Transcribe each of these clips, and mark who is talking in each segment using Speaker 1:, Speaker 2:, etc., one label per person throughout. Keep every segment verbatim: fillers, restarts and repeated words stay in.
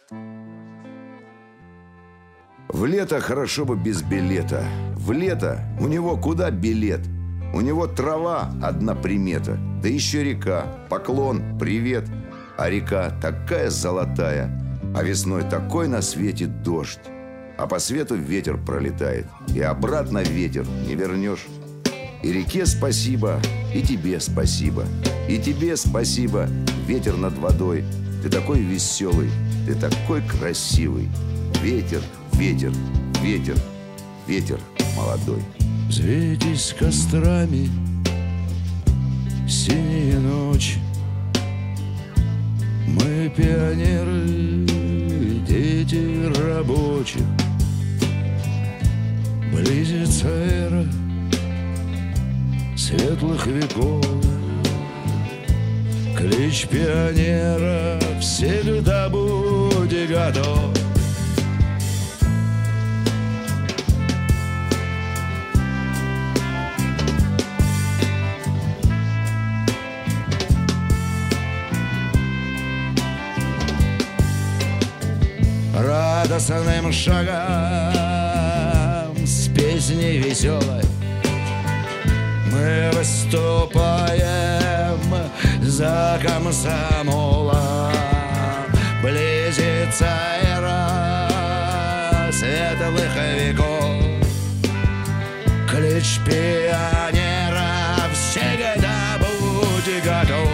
Speaker 1: В лето хорошо бы без билета. В лето у него куда билет? У него трава одна примета, да еще река, поклон, привет. А река такая золотая, а весной такой на свете дождь. А по свету ветер пролетает, и обратно ветер не вернешь. И реке спасибо, и тебе спасибо, и тебе спасибо, ветер над водой. Ты такой веселый, ты такой красивый. Ветер, ветер, ветер, ветер молодой.
Speaker 2: Взвейтесь кострами, синие ночи. Мы пионеры, дети рабочих. Близится эра светлых веков. Клич пионера всегда будь готов. Радостным шагом с песней веселой мы выступаем за комсомола. Близится эра светлых веков. Клич пионера всегда будь готов.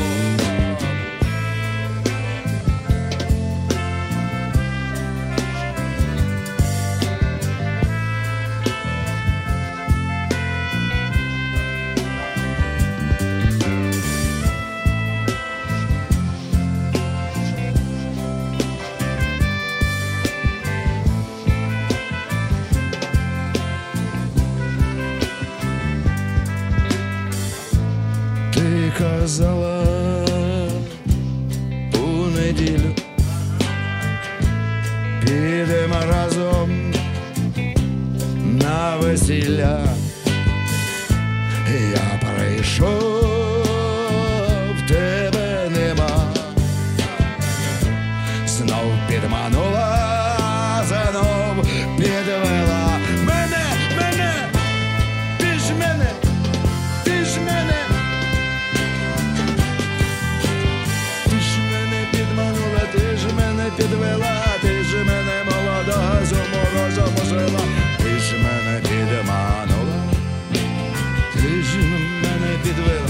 Speaker 2: Казала у неділю підемо разом на весілля. Я прийшов, тебе нема. Знов підманула, знов підвела. Мене, мене, ти ж мене, ти ж мене. Ти ж мене підвела, ти ж мене молодого заморозом жила. Ти ж мене підманула, ти ж мене підвела.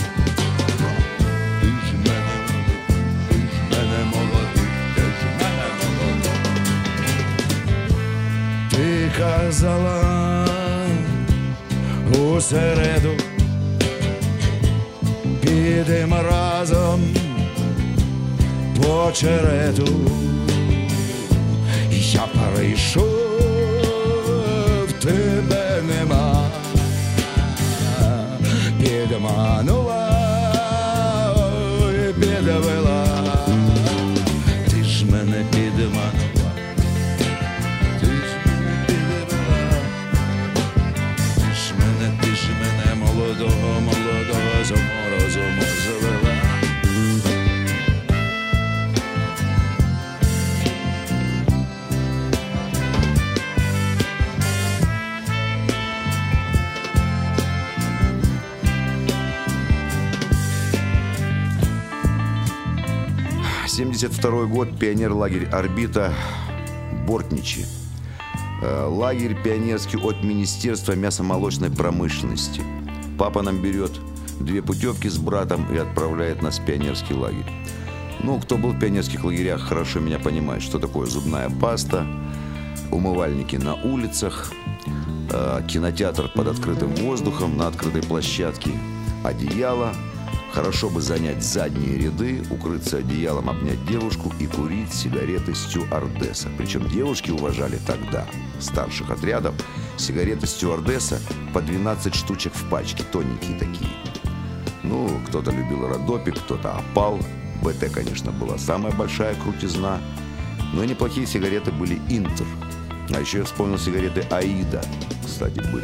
Speaker 2: Ти ж мене, ти ж мене молодий, ти ж мене молодий. Ти казала у середу підемо разом по черету. Я прийшов, тебе нема. Підманула і підвела. Ти ж мене підманула, ти ж мене підвела. Ти ж мене, ти ж мене молодого, молодого з морозом завела.
Speaker 1: семьдесят второй год, пионер-лагерь «Орбита», Бортничи. Лагерь пионерский от Министерства мясомолочной промышленности. Папа нам берет две путевки с братом и отправляет нас в пионерский лагерь. Ну, кто был в пионерских лагерях, хорошо меня понимает, что такое зубная паста, умывальники на улицах, кинотеатр под открытым воздухом на открытой площадке, одеяло. Хорошо бы занять задние ряды, укрыться одеялом, обнять девушку и курить сигареты стюардесса. Причем девушки уважали тогда, старших отрядов, сигареты стюардесса по двенадцать штучек в пачке, тоненькие такие. Ну, кто-то любил Родопик, кто-то Опал. БТ, конечно, была самая большая крутизна. Но неплохие сигареты были Интер. А еще я вспомнил сигареты Аида, кстати, были.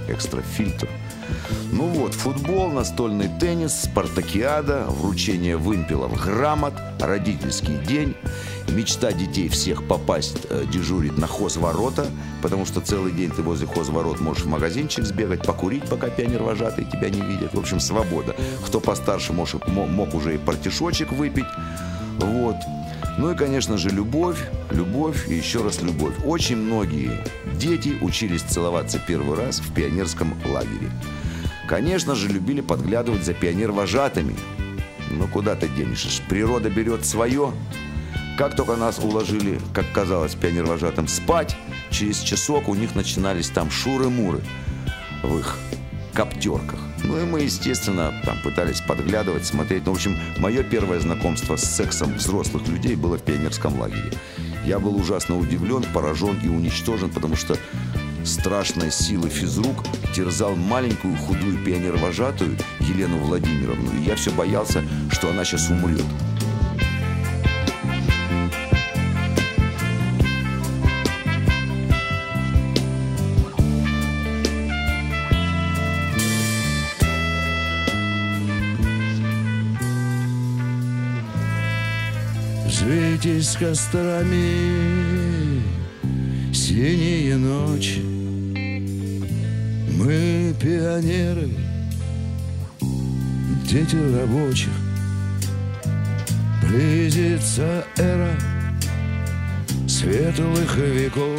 Speaker 1: экстрафильтр. Ну вот, футбол, настольный теннис, спартакиада, вручение вымпелов грамот, родительский день. Мечта детей всех попасть э, дежурить на хозворота, потому что целый день ты возле хозворот можешь в магазинчик сбегать, покурить, пока пионервожатые тебя не видят. В общем, свобода. Кто постарше может, мог уже и партишочек выпить. Вот. Ну и, конечно же, любовь, любовь и еще раз любовь. Очень многие дети учились целоваться первый раз в пионерском лагере. Конечно же, любили подглядывать за пионервожатыми. Ну, куда ты денешься? Природа берет свое. Как только нас уложили, как казалось, пионервожатым спать, через часок у них начинались там шуры-муры в их коптерках. Ну и мы, естественно, там пытались подглядывать, смотреть. Ну, в общем, мое первое знакомство с сексом взрослых людей было в пионерском лагере. Я был ужасно удивлен, поражен и уничтожен, потому что страшной силы физрук терзал маленькую худую пионервожатую Елену Владимировну. И я все боялся, что она сейчас умрет.
Speaker 2: Светись кострами синие ночи. Мы пионеры, дети рабочих. Близится эра светлых веков.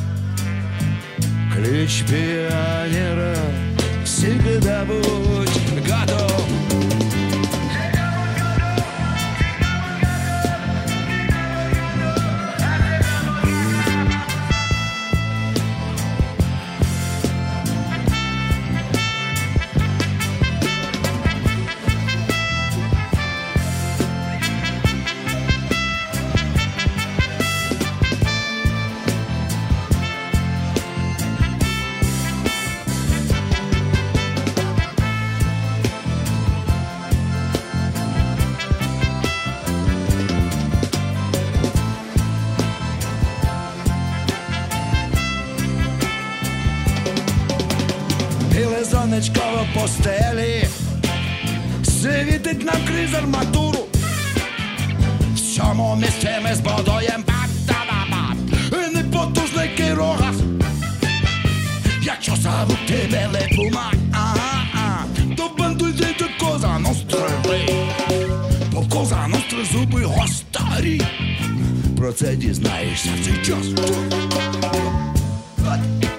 Speaker 2: Клич пионера всегда будь готов. Сонечко в постелі світить нам крізь арматуру. В цьому місці ми збудуєм бак-та-ба-ба і непотужний Кирогаз. Якщо зовуть тебе Лепума, ага, то бандуйте до Коза Ностри. Бо в Коза Ностри зуби гостарі. Про це дізнаєшся в цей час.